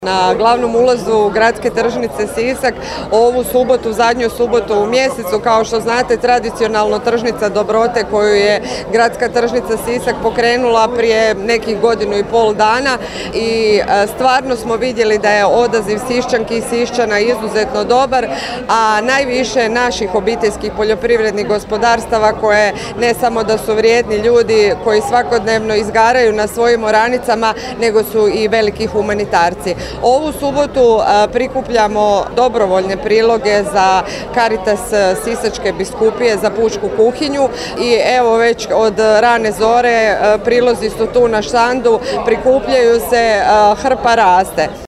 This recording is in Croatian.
Na glavnom ulazu gradske tržnice Sisak ovu subotu, zadnju subotu u mjesecu, kao što znate, tradicionalno tržnica dobrote koju je gradska tržnica Sisak pokrenula prije nekih 1,5 godina dana i stvarno smo vidjeli da je odaziv Siščanki i Siščana izuzetno dobar, a najviše naših obiteljskih poljoprivrednih gospodarstava koje ne samo da su vrijedni ljudi koji svakodnevno izgaraju na svojim oranicama, nego su i veliki humanitarci. Ovu subotu prikupljamo dobrovoljne priloge za Caritas Sisačke biskupije za pučku kuhinju i evo već od rane zore prilozi su tu na štandu, prikupljaju se, hrpa raste.